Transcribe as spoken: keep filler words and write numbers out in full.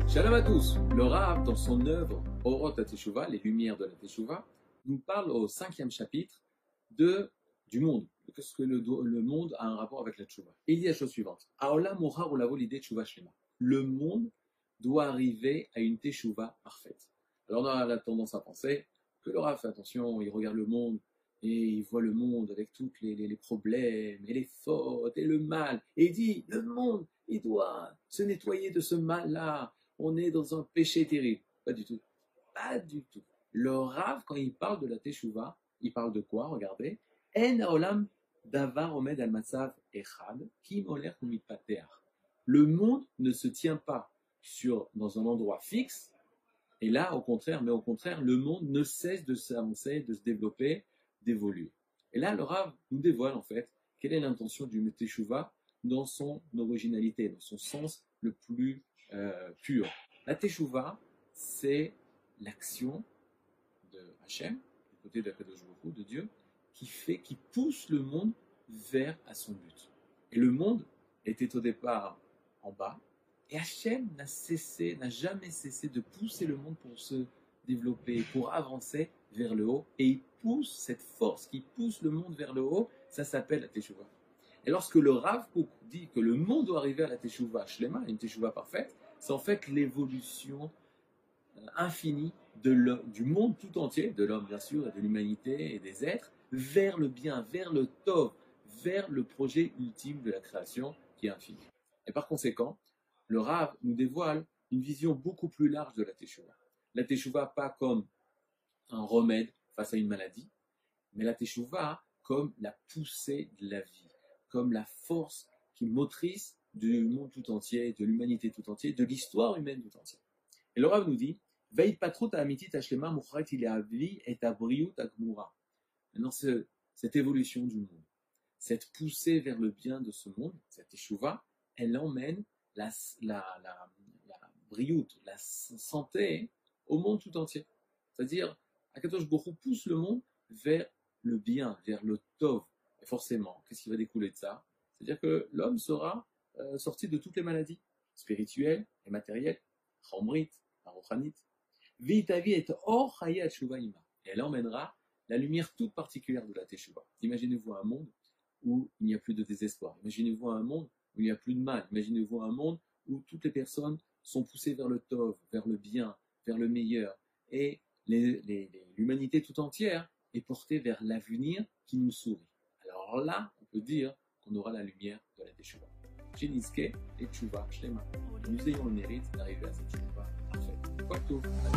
Shalom à tous. Le Rav, dans son œuvre Orot HaTeshuvah, les lumières de la Teshuvah, nous parle au cinquième chapitre de, du monde. Qu'est-ce que le, le monde a un rapport avec la Teshuvah. Et il dit la chose suivante. Haolam mochar ulavo l'idée Teshuvah shlema. Le monde doit arriver à une Teshuvah parfaite. Alors on a la tendance à penser que le Rav fait attention, il regarde le monde et il voit le monde avec tous les, les, les problèmes et les fautes et le mal. Et il dit, le monde, il doit se nettoyer de ce mal-là. On est dans un péché terrible. Pas du tout. Pas du tout. Le Rav, quand il parle de la Teshuvah, il parle de quoi? Regardez. En haolam davar omed al matzav echad ki moler mitpateach. Le monde ne se tient pas sur, dans un endroit fixe. Et là, au contraire, mais au contraire, le monde ne cesse de s'avancer, de se développer, d'évoluer. Et là, le Rav nous dévoile en fait quelle est l'intention du Teshuvah dans son originalité, dans son sens le plus euh, pur. La Teshuvah, c'est l'action de Hachem, du côté de Kadosh Baruch Hu, de Dieu, qui fait, qui pousse le monde vers à son but. Et le monde était au départ en bas, et Hachem n'a cessé, n'a jamais cessé de pousser le monde pour se développer, pour avancer vers le haut, et il pousse cette force qui pousse le monde vers le haut, ça s'appelle la Teshuvah. Et lorsque le Rav Kook dit que le monde doit arriver à la Teshuvah Shlema, une Teshuvah parfaite, c'est en fait l'évolution infinie de du monde tout entier, de l'homme bien sûr, et de l'humanité et des êtres, vers le bien, vers le Tov, vers le projet ultime de la création qui est infini. Et par conséquent, le Rav nous dévoile une vision beaucoup plus large de la Teshuvah. La Teshuvah pas comme un remède face à une maladie, mais la Teshuvah comme la poussée de la vie, comme la force qui motrice du monde tout entier, de l'humanité tout entière, de l'histoire humaine tout entière. Et le Rav nous dit, Veit patrut amitit ashlema mucharet ilavi et abriut agmura. Maintenant, ce, cette évolution du monde, cette poussée vers le bien de ce monde, cette Teshuvah, elle emmène la, la, la, la briout, la santé au monde tout entier. C'est-à-dire, Akadosh Baruch Hu pousse le monde vers le bien, vers le tov. Et forcément, qu'est-ce qui va découler de ça? C'est-à-dire que l'homme sera euh, sorti de toutes les maladies spirituelles et matérielles, chomrit, arochanit. Vitavi et or chaya teshuva ima. Et elle emmènera la lumière toute particulière de la teshuva. Imaginez-vous un monde où il n'y a plus de désespoir. Imaginez-vous un monde où il n'y a plus de mal. Imaginez-vous un monde où toutes les personnes sont poussées vers le tov, vers le bien, vers le meilleur. Et les, les, les, l'humanité tout entière est portée vers l'avenir qui nous sourit. Alors là, on peut dire qu'on aura la lumière de la Teshuvah. Jeniske et Teshuvah Shlema. Nous ayons le mérite d'arriver à cette Teshuvah parfaite. Quoi que